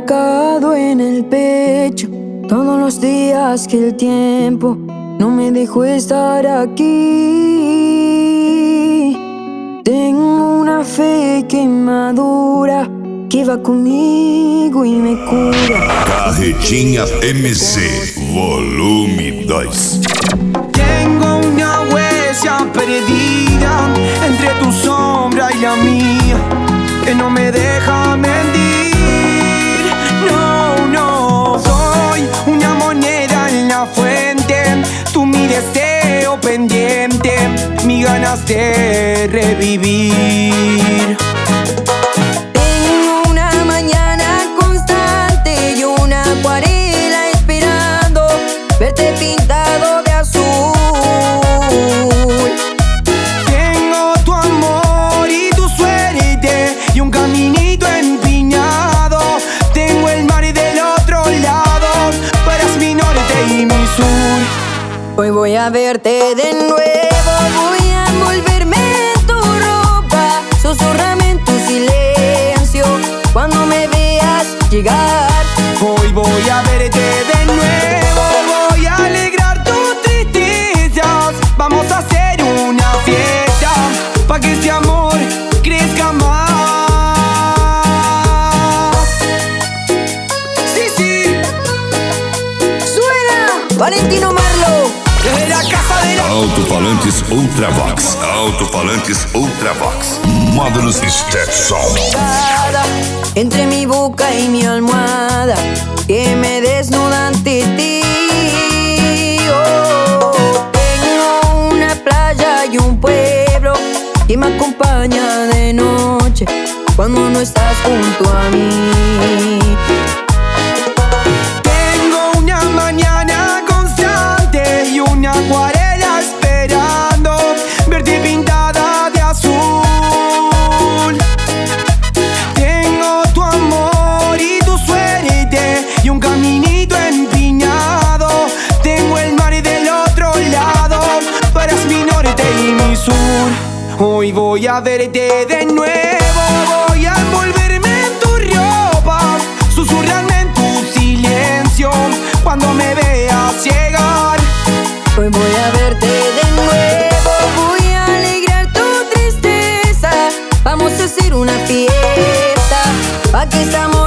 marcado en el pecho todos los días que el tiempo no me dejó estar aquí. Tengo una fe que madura, que va conmigo y me cura. Carretinha MC, volume 2. Tengo una huella perdida entre tu sombra y la mía, que no me deja mentir. No, no, soy una moneda en la fuente, tú mi deseo pendiente, mis ganas de revivir. Tengo una mañana constante y una acuarela esperando verte pintado de azul. Tengo tu amor y tu suerte y un caminito empinado. Tengo el mar del otro lado, tú eres mi norte y mi sur. Hoy voy a verte de nuevo, voy a envolverme en tu ropa, susurrame en tu silencio cuando me veas llegar. Hoy voy a verte de nuevo, voy a alegrar tus tristezas. Vamos a hacer una fiesta pa' que este amor crezca más. Sí, sí, ¡Suena! ¡Valentino Marlo! desde la casa de la... Alto-falantes Ultravox. Alto-falantes Ultravox. Módulos Step Sound. Entre mi boca y mi almohada, que me desnuda ante ti. Oh, tengo una playa y un pueblo que me acompaña de noche cuando no estás junto a mí. Tengo una mañana constante y una acuarela esperando verte pintada de azul. Tengo tu amor y tu suerte y un caminito empinado. Tengo el mar del otro lado, tú eres mi norte y mi sur. Hoy voy a verte de nuevo, voy a envolverme en tu ropa, susurrarme en tu silencio cuando me veas llegar. Hoy voy a verte de nuevo, voy a alegrar tu tristeza. Vamos a hacer una fiesta pa' que estamos